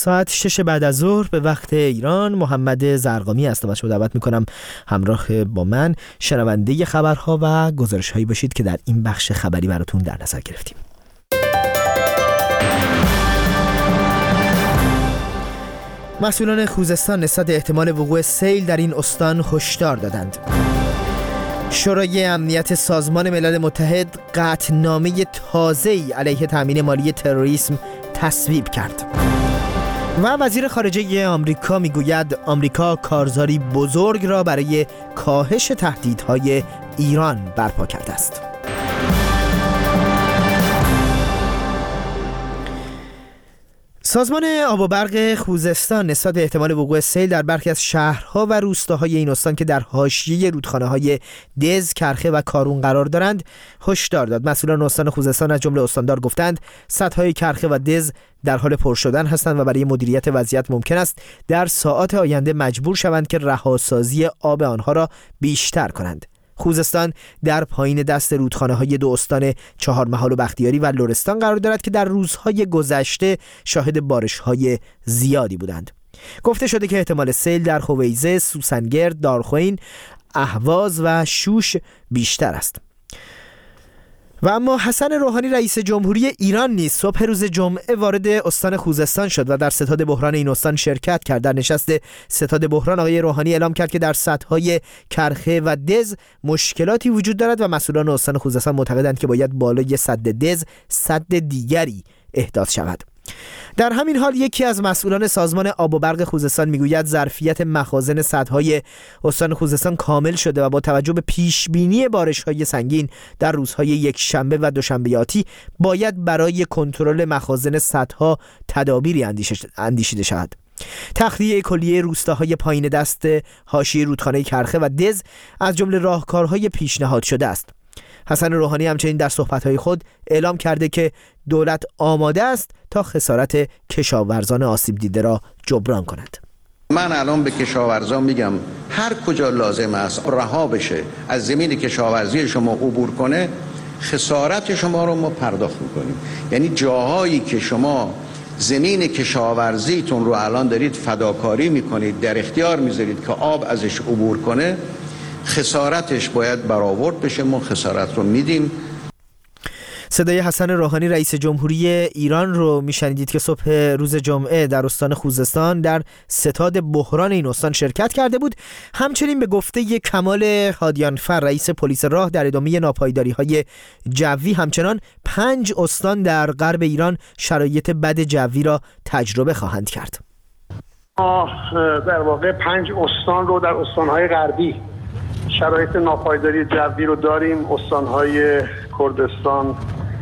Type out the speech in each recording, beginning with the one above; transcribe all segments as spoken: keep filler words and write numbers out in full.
ساعت شش بعد از ظهر به وقت ایران. محمد زرقامی هستم و شما دعوت میکنم همراه با من شنونده خبرها و گزارش هایی باشید که در این بخش خبری براتون در نظر گرفتیم. مسئولان خوزستان نسبت احتمال وقوع سیل در این استان هشدار دادند. شورای امنیت سازمان ملل متحد قطعنامه تازه‌ای علیه تامین مالی تروریسم تصویب کرد. و وزیر خارجه آمریکا میگوید آمریکا کارزاری بزرگ را برای کاهش تهدیدهای ایران برپا کرده است. سازمان آب و برق خوزستان نسبت به احتمال وقوع سیل در برخی از شهرها و روستاهای این استان که در حاشیه رودخانه‌های دز، کرخه و کارون قرار دارند هشدار داد. مسئولان استان خوزستان از جمله استاندار گفتند سدهای کرخه و دز در حال پر شدن هستند و برای مدیریت وضعیت ممکن است در ساعات آینده مجبور شوند که رهاسازی آب آنها را بیشتر کنند. خوزستان در پایین دست رودخانه‌های دو استان چهارمحال و بختیاری و لرستان قرار دارد که در روزهای گذشته شاهد بارش‌های زیادی بودند. گفته شده که احتمال سیل در خویزه، سوسنگرد، دارخوین، اهواز و شوش بیشتر است. و اما حسن روحانی رئیس جمهوری ایران نیز صبح روز جمعه وارد استان خوزستان شد و در ستاد بحران این استان شرکت کرد. در نشست ستاد بحران آقای روحانی اعلام کرد که در سدهای کرخه و دز مشکلاتی وجود دارد و مسئولان استان خوزستان معتقدند که باید بالای سد دز سد دیگری احداث شود. در همین حال یکی از مسئولان سازمان آب و برق خوزستان میگوید ظرفیت مخازن سدهای استان خوزستان کامل شده و با توجه به پیش بینی بارش‌های سنگین در روزهای یکشنبه و دوشنبه آتی باید برای کنترل مخازن سدها تدابیری اندیشیده شود. تخلیه کلیه روستاهای پایین دست حاشیه رودخانه کرخه و دز از جمله راهکارهای پیشنهاد شده است. حسن روحانی همچنین در صحبت‌های خود اعلام کرده که دولت آماده است تا خسارت کشاورزان آسیب دیده را جبران کند. من الان به کشاورزان میگم هر کجا لازم است رها بشه از زمین کشاورزی شما عبور کنه، خسارت شما رو ما پرداخت میکنیم. یعنی جاهایی که شما زمین کشاورزیتون رو الان دارید فداکاری میکنید، در اختیار میذارید که آب ازش عبور کنه، خسارتش باید برآورد بشه. ما خسارت رو میدیم. صدای حسن روحانی رئیس جمهوری ایران رو میشنیدید که صبح روز جمعه در استان خوزستان در ستاد بحران این استان شرکت کرده بود. همچنین به گفته کمال هادیانفر رئیس پلیس راه در ادامه ناپایداری‌های جوی همچنان پنج استان در غرب ایران شرایط بد جوی را تجربه خواهند کرد. ما در واقع پنج استان رو در استان‌های غربی شرایط ناپایداری جوی رو داریم. استان‌های کردستان،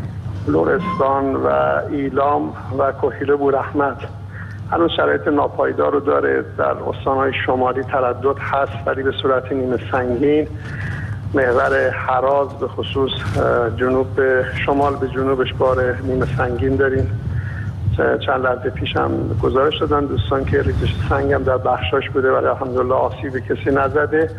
لرستان و ایلام و کحیل بورحمت هنوز شرایط ناپایدار رو داره. در استان‌های شمالی تردد هست ولی به صورت نیمه سنگین. محور هراز به خصوص جنوب به شمال به جنوبش بار نیمه سنگین داریم. چند لحظه پیش هم گزارش دادن دوستان که ریزش سنگ هم در بخشاش بوده ولی الحمدلله آسیب به کسی نزده.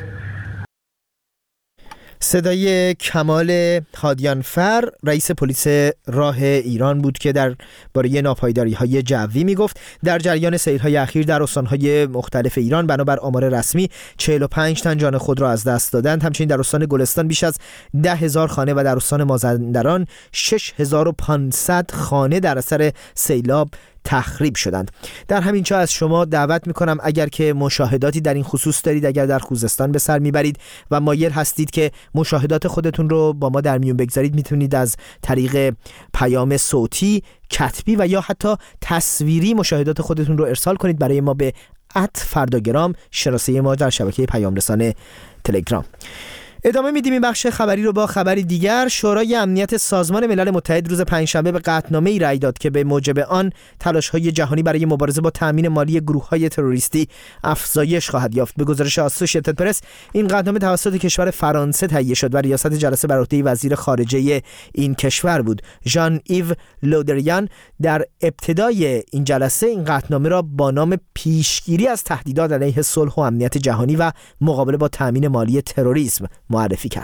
صدای کمال هادیانفر رئیس پلیس راه ایران بود که در باره ناپایداری‌های جوی میگفت. در جریان سیل‌های اخیر در استان‌های مختلف ایران بنابر آمار رسمی چهل و پنج تن جان خود را از دست دادند. همچنین در استان گلستان بیش از ده هزار خانه و در استان مازندران شش هزار و پانصد خانه در اثر سیلاب تخریب شدند. در همین جا از شما دعوت میکنم اگر که مشاهداتی در این خصوص دارید، اگر در خوزستان به سر میبرید و مایل هستید که مشاهدات خودتون رو با ما در میون بگذارید، میتونید از طریق پیام صوتی، کتبی و یا حتی تصویری مشاهدات خودتون رو ارسال کنید برای ما به ات فرداگرام، شناسه ما در شبکه پیام رسان تلگرام. ادامه میدیم این بخش خبری رو با خبری دیگر. شورای امنیت سازمان ملل متحد روز پنجشنبه به قطعنامه‌ای رأی داد که به موجب آن تلاش‌های جهانی برای مبارزه با تامین مالی گروه‌های تروریستی افزایش خواهد یافت. به گزارش آسوشیتد پرس این قطعنامه توسط کشور فرانسه تهیه شد و ریاست جلسه بر عهده وزیر خارجه این کشور بود. ژان ایو لودریان در ابتدای این جلسه این قطعنامه را با نام پیشگیری از تهدیدات علیه صلح و امنیت جهانی و مقابله با تامین مالی تروریسم معرفی کرد.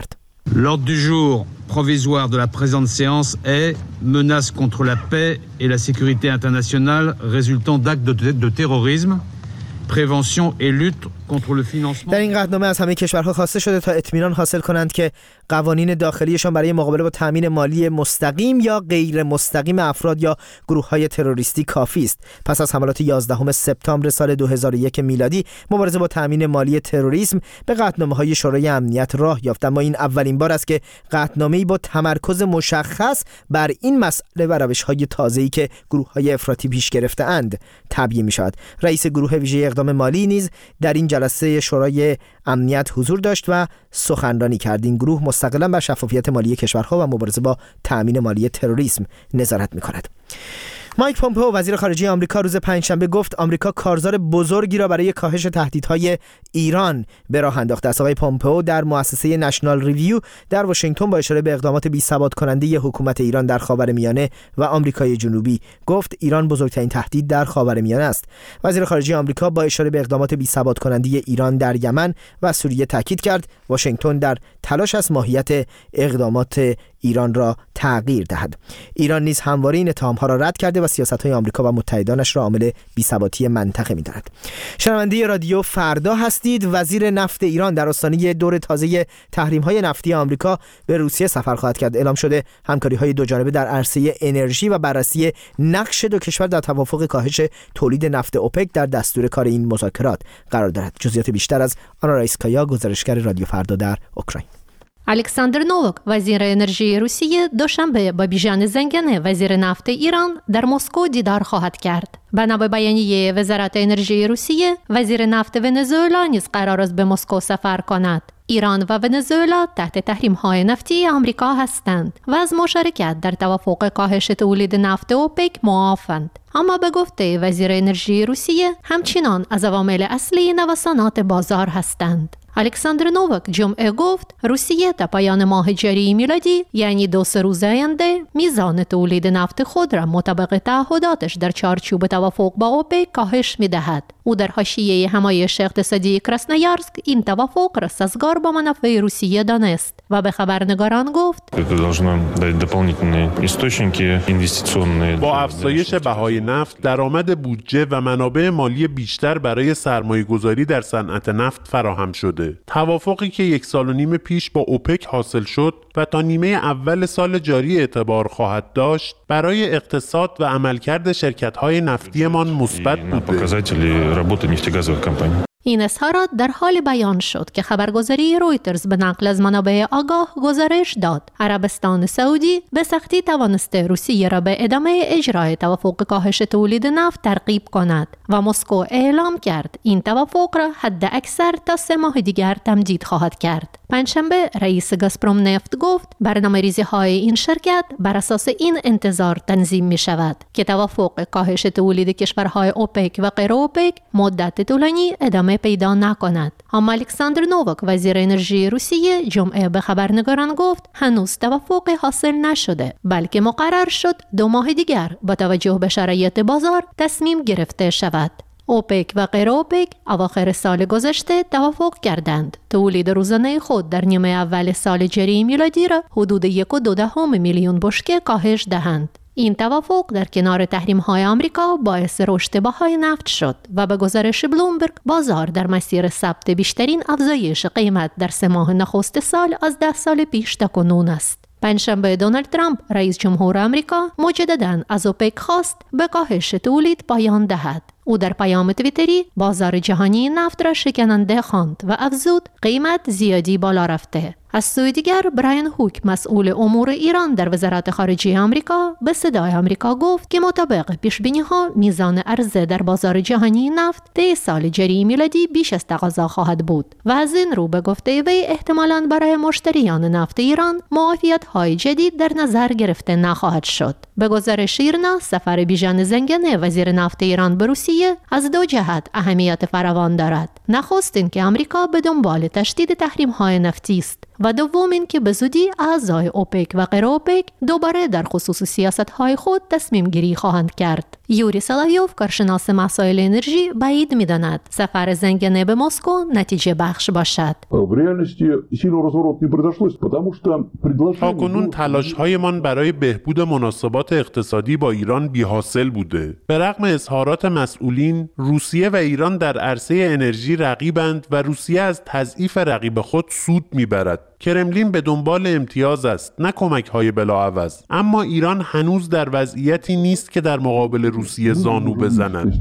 L'ordre du jour provisoire de la présente séance est menace contre la paix et la sécurité internationale résultant d'actes de, de terrorisme, prévention et lutte contre le financement. در این قطعنامه از همه کشورها خواسته شده تا اطمینان حاصل کنند که قوانین داخلیشان برای مقابله با تامین مالی مستقیم یا غیر مستقیم افراد یا گروه‌های تروریستی کافی است. پس از حملات یازدهم سپتامبر سال دو هزار و یک میلادی، مبارزه با تامین مالی تروریسم به قطعنامه‌های شورای امنیت راه یافت، اما این اولین بار است که قطعنامه‌ای با تمرکز مشخص بر این مسئله و روش‌های تازه‌ای که گروه‌های افراطی پیش گرفته‌اند تبیین می‌شود. رئیس گروه ویژه اقدام مالی نیز در این جلسه شورای امنیت حضور داشت و سخنرانی کرد. این گروه مستقلاً بر شفافیت مالی کشورها و مبارزه با تأمین مالی تروریسم نظارت می‌کند. مایک پومپئو وزیر خارجه آمریکا روز پنجشنبه گفت آمریکا کارزار بزرگی را برای کاهش تهدیدهای ایران به راه انداخته است. آقای پومپئو در مؤسسه نشنال ریویو در واشنگتن با اشاره به اقدامات بی‌ثبات کننده حکومت ایران در خاورمیانه و آمریکای جنوبی گفت ایران بزرگترین تهدید در خاورمیانه است. وزیر خارجه آمریکا با اشاره به اقدامات بی‌ثبات کننده ایران در یمن و سوریه تاکید کرد واشنگتن در تلاش است ماهیت اقدامات ایران را تغییر دهد. ایران نیز همواره این اتهام‌ها را رد کرده و سیاست‌های آمریکا و متحدانش را عامل بی‌ثباتی منطقه می‌داند. شنونده رادیو فردا هستید. وزیر نفت ایران در آستانه دور تازه تحریم‌های نفتی آمریکا به روسیه سفر خواهد کرد. اعلام شده همکاری‌های دوجانبه در عرصه انرژی و بررسی نقش دو کشور در توافق کاهش تولید نفت اوپک در دستور کار این مذاکرات قرار دارد. جزئیات بیشتر از آنا رایسکایا، گزارشگر رادیو فردا در اوکراین. الکساندر نووک وزیر انرژی روسیه دوشنبه با بیژن زنگنه وزیر نفت ایران در مسکو دیدار خواهد کرد. بنا به بیانیه وزارت انرژی روسیه، وزیر نفت ونزوئلا نیز قرار است به مسکو سفر کند. ایران و ونزوئلا تحت تحریم‌های نفتی آمریکا هستند و از مشارکت در توافق کاهش تولید نفت اوپک معافند. اما به گفته وزیر انرژی روسیه همچنان از عوامل اصلی نوسانات بازار هستند. الکساندر نووک جمعه گفت روسیه تا پایان ماه جاری میلادی یعنی دو سه روز آینده میزان تولید نفت خود را مطابق تعهداتش در چارچوب توافق با اوپک کاهش میدهد. او در حاشیه همایش اقتصادی کراسنویارسک این توافق را سازگار با منافع روسیه دانست و به خبرنگاران گفت با افزایش بهای نفت درآمد بودجه و منابع مالی بیشتر برای سرمایه‌گذاری در صنعت نفت فراهم شده. توافقی که یک سال و نیم پیش با اوپک حاصل شد و تا نیمه اول سال جاری اعتبار خواهد داشت برای اقتصاد و عملکرد شرکت‌های نفتیمان مثبت بوده. این اظهارات در حال بیان شد که خبرگزاری رویترز به نقل از منابع آگاه گزارش داد عربستان سعودی به سختی توانسته روسیه را به ادامه اجرای توافق کاهش تولید نفت ترغیب کند و مسکو اعلام کرد این توافق را حد اکثر تا سه ماه دیگر تمدید خواهد کرد. پنجشنبه رئیس گازپروم نفت گفت برنامه‌ریزی های این شرکت بر اساس این انتظار تنظیم می شود که توافق کاهش تولید کشورهای اوپک و غیر اوپک مدت طولانی ادامه پیدا نکند. اما الکساندر نووک وزیر انرژی روسیه جمعه به خبرنگاران گفت هنوز توافق حاصل نشده بلکه مقرر شد دو ماه دیگر با توجه به شرایط بازار تصمیم گرفته شود. اوپک و غیر اوپک اواخر سال گذشته توافق کردند تولید روزانه خود در نیمه اول سال جاری میلادی را حدود یک و دو دهم میلیون بشکه کاهش دهند. این توافق در کنار تحریم‌های آمریکا باعث رشد بهای نفت شد و به گزارش بلومبرگ بازار در مسیر ثبت بیشترین افزایش قیمت در سه ماه نخست سال از ده سال پیش تاکنون است. پنجشنبه دونالد ترامپ رئیس جمهور آمریکا مجدداً از اوپک خواست به کاهش تولید پایان دهد. او در پیام توییتری بازار جهانی نفت را شکننده خواند و افزود قیمت زیادی بالا رفته. از سوی دیگر براین هوک مسئول امور ایران در وزارت خارجه آمریکا به صدای آمریکا گفت که مطابق پیش‌بینی‌ها میزان عرضه در بازار جهانی نفت طی سال جاری میلادی بیش از تقاضا خواهد بود و از این رو به گفته وی احتمالاً برای مشتریان نفت ایران معافیت‌های جدید در نظر گرفته نخواهد شد. به گزارش ایرنا سفر بیژن زنگنه وزیر نفت ایران به روسیه از دو جهت اهمیت فراوان دارد. نخست این که آمریکا به دنبال تشدید تحریم‌های نفتی است و دوم این که به زودی اعضای اوپک و غیر اوپک دوباره در خصوص سیاست‌های خود تصمیم گیری خواهند کرد. یوری سالایوف کارشناس مسائل انرژی بعید می‌داند سفر زنگنه به مسکو نتیجه بخش باشد. تاکنون تلاش‌هایمان برای بهبود مناسبات اقتصادی با ایران بی‌حاصل بوده. به رغم اظهارات مسئولین، روسیه و ایران در عرصه انرژی رقیبند و روسیه از تضعیف رقیب خود سود می‌برد. کرملین به دنبال امتیاز است، نه کمک‌های بلاعوض. اما ایران هنوز در وضعیتی نیست که در مقابل روسیه زانو بزند.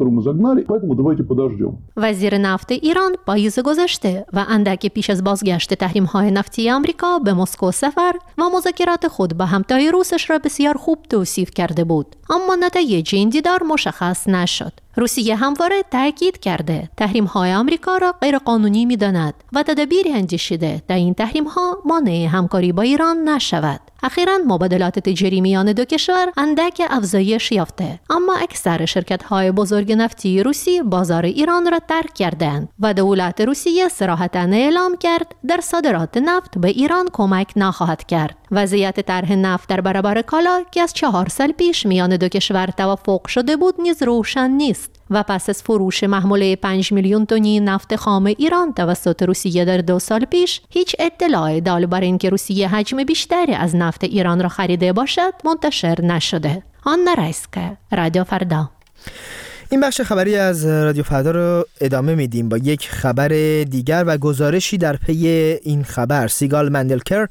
وزیر نفت ایران پاییز گذشته و اندک پیش از بازگشت تحریم‌های نفتی آمریکا به مسکو سفر و مذاکرات خود با همتای روسش را بسیار خوب توصیف کرده بود، اما نتایج این دیدار مشخص نشد. روسیه همواره تاکید کرده تحریم‌های آمریکا را غیرقانونی می‌داند و تدابیری اندیشیده تا این تحریم‌ها مانع همکاری با ایران نشود. اخیراً مبادلات تجاری میان دو کشور اندک افزایش یافته، اما اکثر شرکت‌های بزرگ نفتی روسی بازار ایران را ترک کردند و دولت روسیه صراحتاً اعلام کرد در صادرات نفت به ایران کمک نخواهد کرد. وضعیت طرح نفت در برابر کالا که از چهار سال پیش میان دو کشور توافق شده بود نیز روشن نیست و پس از فروش محموله پنج میلیون تنی نفت خام ایران توسط روسیه در دو سال پیش هیچ اطلاعی دال بر اینکه روسیه حجم بیشتری از نفت ایران را خریده باشد منتشر نشده. آنا رایسکا، رادیو فردا. این بخش خبری از رادیو فردا رو ادامه میدیم با یک خبر دیگر و گزارشی در پی این خبر. سیگال مندلکر،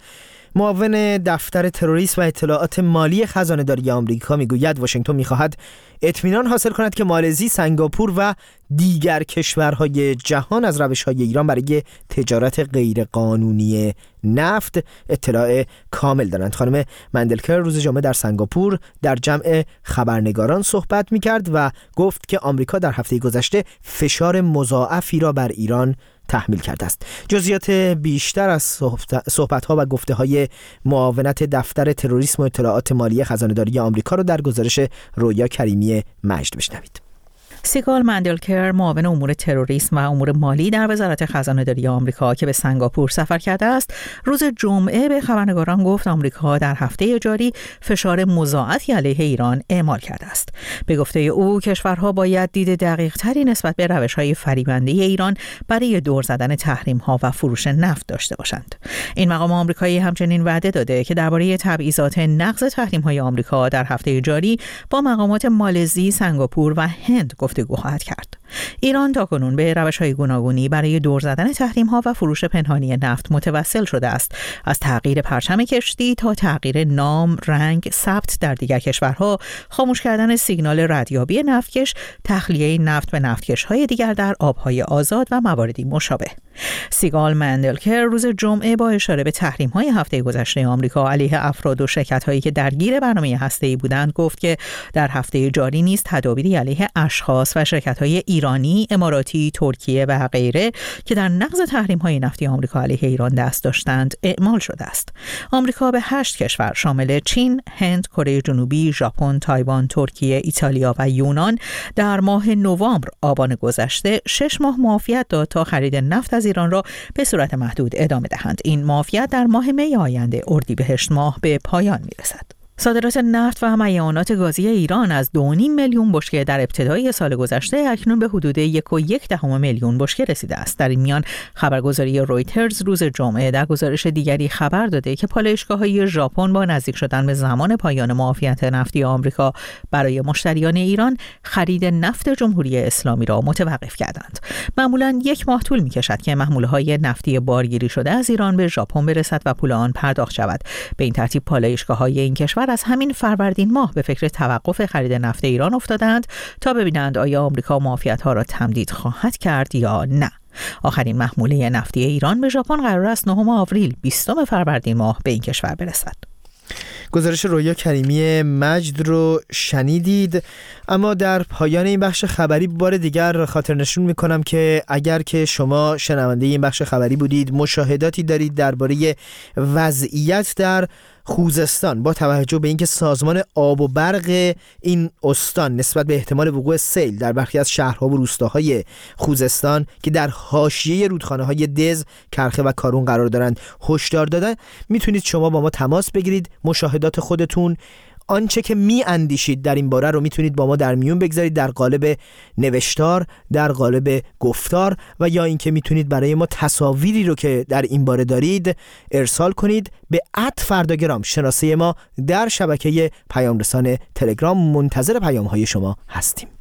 معاون دفتر تروریسم و اطلاعات مالی خزانه‌داری آمریکا، میگوید واشنگتن میخواهد اطمینان حاصل کند که مالزی، سنگاپور و دیگر کشورهای جهان از روش‌های ایران برای تجارت غیرقانونی نفت اطلاع کامل دارند. خانم مندلکر روز جمعه در سنگاپور در جمع خبرنگاران صحبت می‌کرد و گفت که آمریکا در هفته گذشته فشار مضاعفی را بر ایران تحمیل کرده است. جزئیات بیشتر از صحبت‌ها و گفته‌های معاونت دفتر تروریسم و اطلاعات مالی خزانه‌داری آمریکا را در گزارش رویا کریمی مجد بشنوید. سیگال مندلکر، معاون امور تروریسم و امور مالی در وزارت خزانه‌داری آمریکا که به سنگاپور سفر کرده است، روز جمعه به خبرنگاران گفت آمریکا در هفته جاری فشار مضاعفی علیه ایران اعمال کرده است. به گفته او، کشورها باید دید دقیق‌تری نسبت به روش‌های فریبنده ایران برای دور زدن تحریم‌ها و فروش نفت داشته باشند. این مقام آمریکایی همچنین وعده داده که درباره تبعیضات نقض تحریم‌های آمریکا در هفته جاری با مقامات مالزی، سنگاپور و هند گفتگو خواهد کرد. ایران تاکنون به روش‌های گوناگونی برای دور زدن تحریم‌ها و فروش پنهانی نفت متوسل شده است، از تغییر پرچم کشتی تا تغییر نام، رنگ، ثبت در دیگر کشورها، خاموش کردن سیگنال ردیابی نفتکش، تخلیه نفت به نفتکش‌های دیگر در آب‌های آزاد و مواردی مشابه. سیگال مندلکر روز جمعه با اشاره به تحریم‌های هفته گذشته آمریکا علیه افراد و شرکت‌هایی که درگیر برنامه هسته‌ای بودند گفت که در هفته جاری نیز تدابیری علیه اشخاص و شرکت‌های ایرانی، اماراتی، ترکیه و غیره که در نقض تحریم‌های نفتی آمریکا علیه ایران دست داشتند اعمال شده است. آمریکا به هشت کشور شامل چین، هند، کره جنوبی، ژاپن، تایوان، ترکیه، ایتالیا و یونان در ماه نوامبر آبان گذشته شش ماه معافیت داد تا خرید نفت از ایران را به صورت محدود ادامه دهند. این معافیت در ماه می آینده اردیبهشت ماه به پایان می‌رسد. صادرات نفت و معیانات گازی ایران از دو و نیم میلیون بشکه در ابتدای سال گذشته اکنون به حدود یک و یک دهم میلیون بشکه رسیده است. در این میان خبرگزاری رویترز روز جمعه در گزارش دیگری خبر داده که پالایشگاه‌های ژاپن با نزدیک شدن به زمان پایان معافیت نفتی آمریکا برای مشتریان ایران خرید نفت جمهوری اسلامی را متوقف کردند. معمولاً یک ماه طول می‌کشد که محموله‌های نفتی بارگیری شده از ایران به ژاپن برسد و پول آن پرداخت شود. به این ترتیب پالایشگاه‌های این کشور از همین فروردین ماه به فکر توقف خرید نفت ایران افتادند تا ببینند آیا آمریکا معافیت‌ها را تمدید خواهد کرد یا نه. آخرین محموله نفتی ایران به ژاپن قرار است نهم آوریل بیستم فروردین ماه به این کشور برسد. گزارش رویا کریمی مجد رو شنیدید. اما در پایان این بخش خبری بار دیگر خاطر نشون میکنم که اگر که شما شنونده این بخش خبری بودید، مشاهداتی دارید درباره وضعیت در خوزستان با توجه به اینکه سازمان آب و برق این استان نسبت به احتمال وقوع سیل در برخی از شهرها و روستاهای خوزستان که در حاشیه رودخانه‌های دز، کرخه و کارون قرار دارند هشدار دادن، میتونید شما با ما تماس بگیرید، مشاهدات خودتون، آنچه که می اندیشید در این باره رو میتونید با ما در میون بگذارید در قالب نوشتار، در قالب گفتار و یا اینکه میتونید برای ما تصاویری رو که در این باره دارید ارسال کنید به ات فرداگرام، شناسه ما در شبکه پیام رسان تلگرام. منتظر پیام های شما هستیم.